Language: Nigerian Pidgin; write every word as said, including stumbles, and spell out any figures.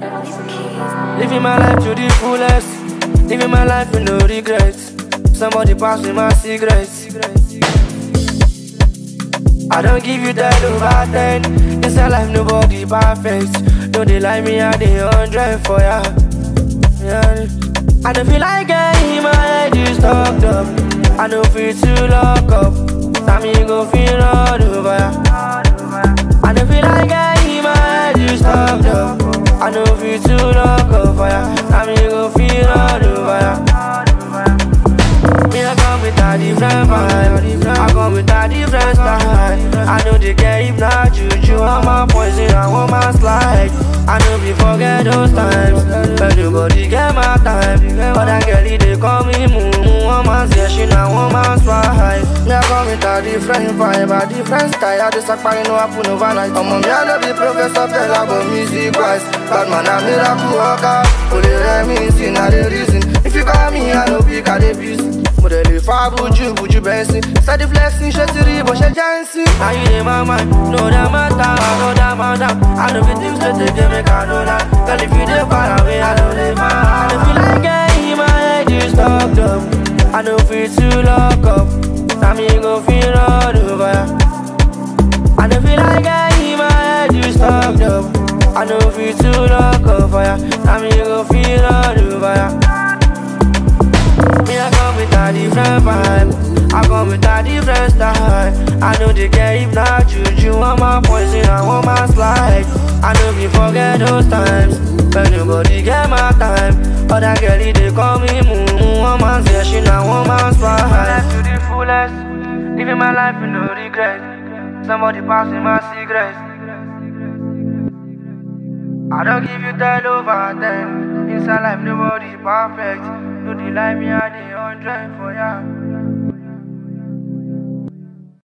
Living my life to the fullest. Living my life with no regrets. Somebody pass me my cigarettes. I don't give you that over ten. This a life nobody perfect. Don't they like me at the hundred for ya? Yeah. I don't feel like getting my head is stuck up. I don't feel to lock up. Time you go feel all over ya. I don't feel like getting my head is stuck up. I don't feel to lock up for ya. Time you go feel all over ya. Me I come with a different vibe. I come with a different style. I know they get if not juju. I'm a poison, I want my slide. I know we forget those times. But nobody get my time. But that girlie they call me Moo. One man's session and one man's fight. Me I come with a different vibe, a different style. I just act by no happen overnight. I'm on me I know the professor tell about music wise. Bad man a miracle worker. Only reminiscing na the reason. If you call me I know pick a the busy. Model far buju buju bensin. Steady flexing, she tiri but she dancing. Now you in my mind, know that matter, I know that matter. I know the things that they give me, I know that. Girl if you dey far away, I know they mad. I don't feel like getting my head is stuck up. I don't feel to lock up. Now me go feel all over ya. I don't feel like getting my head is stuck up. I don't feel to lock up for ya. Now me go feel all over ya. Me I come with a different vibe. I come with a different style. I know they get if not juju. I'm my poison, I want my slide. I know we forget those times. But nobody get my time. But that girlie they call me Moo. One man's session, I want my slide. To the fullest. Living my life with no regret. Somebody passing my cigarettes. I don't give you that over ten. Inside life nobody perfect. Do they like me at the hundred for ya?